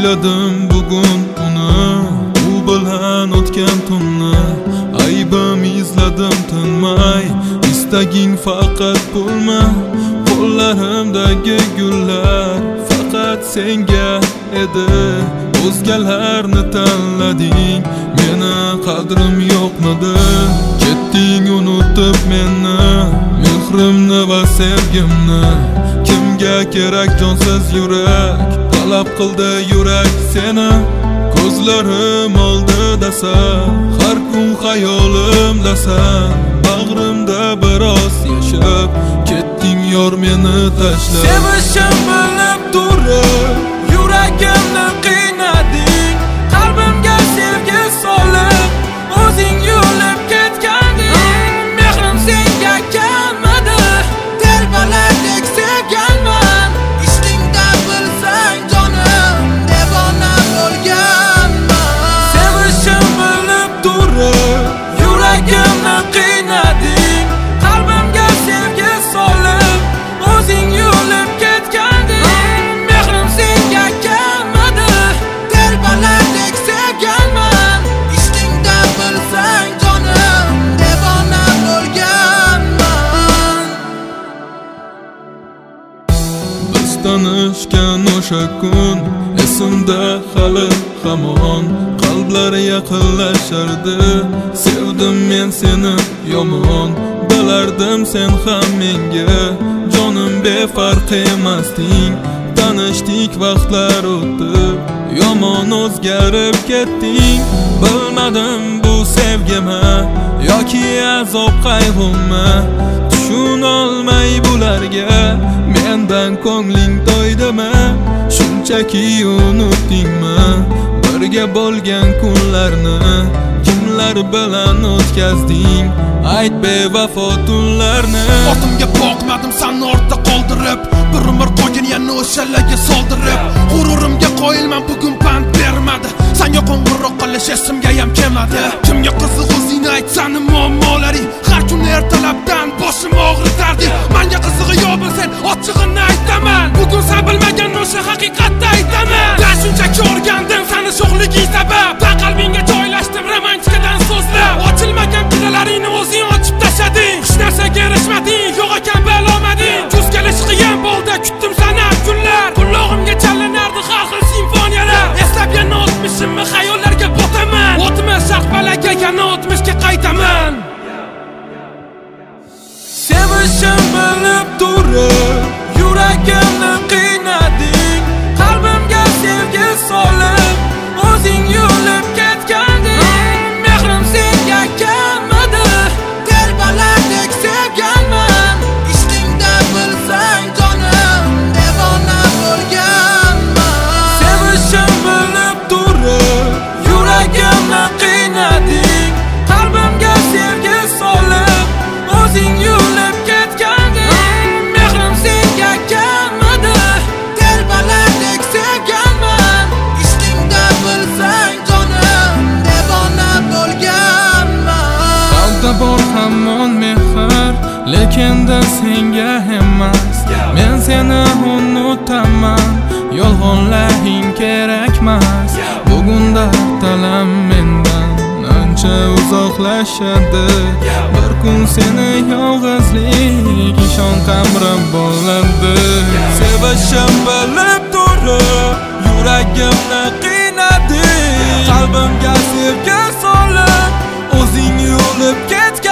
Esladim bugun uni, u bilan o'tgan tunni. Aybim izladim tinmay, istaging faqat pulmi? Qo'llarimdagi gullar faqat senga edi. O'zgalarni tanlading, meni qadrim yo'qmidi? Ketding unutib meni, mehrimni va sevgimni. Kimga kerak jonsiz yurak, talab qildi yurak seni. Ko'zlarim oldidasan, har kun xayolimdasan. Bag'rimda biroz yashab, ketding yor meni tashlab. Sevishim bilib turib, yuragimni qiynading. Qalbimga sevgi solib, o'zing yo'lib ketganding. Mehrim senga kelmadi, telbalardek sevganman. Ishingda bilsang jonim, devona bo'lganman. Sevishim bilib turib, yuragimni qiynading. Qalbimga sevgi solib, o'zing yo'lib ketganding. Mehrim senga kelmadi, telbalardek sevganman. Ishingda bilsang jonim, devona bo'lganman. Biz tanishgan o'sha kun esimda hali hamon. Qalblar yaqinlashardi, sevdim men seni yomon. Bilardim sen ham menga jonim befarq emasding. Tanishdik vaqtlar o'tib, yomon o'zgarib ketding. Bilmadim bu sevgimi yoki azob qayg'umi. Tushunolmay bularga mendan ko'ngling to'ydimi? Shunchaki unutdingmi birga bo'lgan kunlarni? Kimlar bilan o'tkazding ayt bevafo tunlarni? Ortimga boqmadim seni ortda qoldirib, bir umr qolgan yana o'shalarga soldirib. G'ururimga qo'yilman bugun pand bermadi, senga qo'ng'iroq qilish esimga ham kelmadi. Kimga qiziq o'zing ayt sani muammolaring, har kun ertalabdan boshim og'ritardi. Menga qizig'i yo'q bilsan ochig'ini aytaman, bugun sen bilmagan o'sha haqiqatni aytaman. Men shunchaki o'rgandim seni sho'xliging sabab, va qalbingga joylashdim romantikadan so'zlab. Ochilmagan kiralaringni o'zing ochib tashlading, hech narsaga erishmading, yo'q ekan balomading. Kuz kelish qiyin bo'ldi, kutdim seni kunlar. Qulog'imga chalinardi har xil simfoniyalar. Eslab yana o'tmishimni xayollarga botaman. O'tmish sharqpalaga yana o'tmishga qaytaman. Sevishim bilib turib, yuragimni qiynading. Qalbimga sevgi solib, o'zing yo'lib ketganding. Mehrim senga kelmadi, telbalardek sevganman. Ishingda bilsang jonim, devona bo'lganman. Sevishim bilib turib, yuragimni qiynading. Qalbimga sevgi solib, o'zing yo'lib ketganding. Mehrim senga kelmadi, telbalardek sevganman. Ishingda bilsang jonim, devona bo'lganman. Qalbda bor hamon mehr, lekinda senga emas. Men seni unutaman, yolg'onlaring kerakmas. Bugun dartalam mendan ancha uzoqlashadi. Bir kun seni yolg'izlik ishon qamrab bo'ladi. Sevishim bilib turib, yuragimni qiynading. Qalbimga sevgi solib, o'zing yo'lib ketgan.